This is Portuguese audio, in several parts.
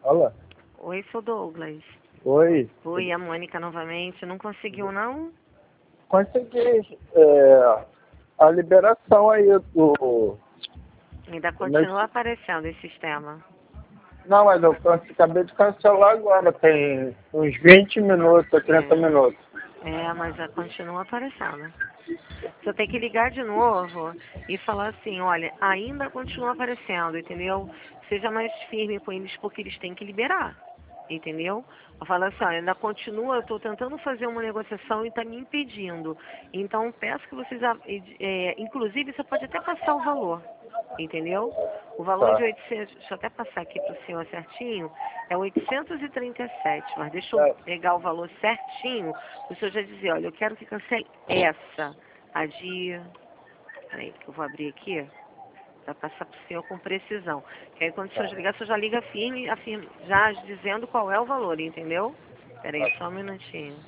Olá. Oi, seu Douglas. Oi. Oi, a Mônica novamente. Não conseguiu, não? Consegui a liberação aí do... Ainda continua aparecendo esse sistema. Não, mas eu acabei de cancelar agora, tem uns 20 minutos, 30 minutos. Mas continua aparecendo. Você tem que ligar de novo e falar assim, olha, ainda continua aparecendo, entendeu? Seja mais firme com eles porque eles têm que liberar, entendeu? Fala assim, olha, ainda continua, eu estou tentando fazer uma negociação e está me impedindo. Então, peço que vocês, inclusive, você pode até passar o valor, entendeu? O valor de 800, deixa eu até passar aqui para o senhor certinho, é 837, mas deixa eu pegar o valor certinho, o senhor já dizer, olha, eu quero que cancele essa, a de, peraí, que eu vou abrir aqui, para passar para o senhor com precisão. Que aí quando o senhor ligar, o senhor já liga firme, já dizendo qual é o valor, entendeu? Peraí, só um minutinho.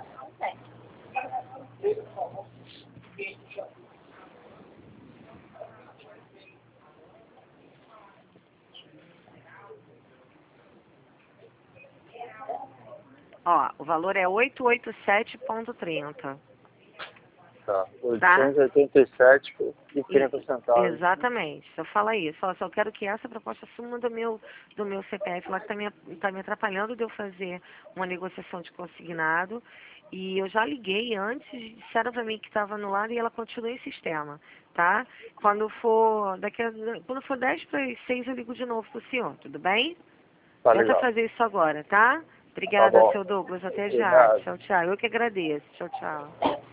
Ó, o valor é 887,30. Tá, 887,30 centavos. Exatamente. Só fala isso. Só eu quero que essa proposta suma do meu CPF lá que tá me atrapalhando de eu fazer uma negociação de consignado. E eu já liguei antes, disseram para mim que estava anulado e ela continua em sistema, tá? Quando for 10 para as 6 eu ligo de novo pro senhor, tudo bem? Tá Tenta legal. fazer isso agora, tá? Tá Obrigada, bom. seu Douglas. Até já. Obrigado. Tchau, tchau. Eu que agradeço. Tchau, tchau.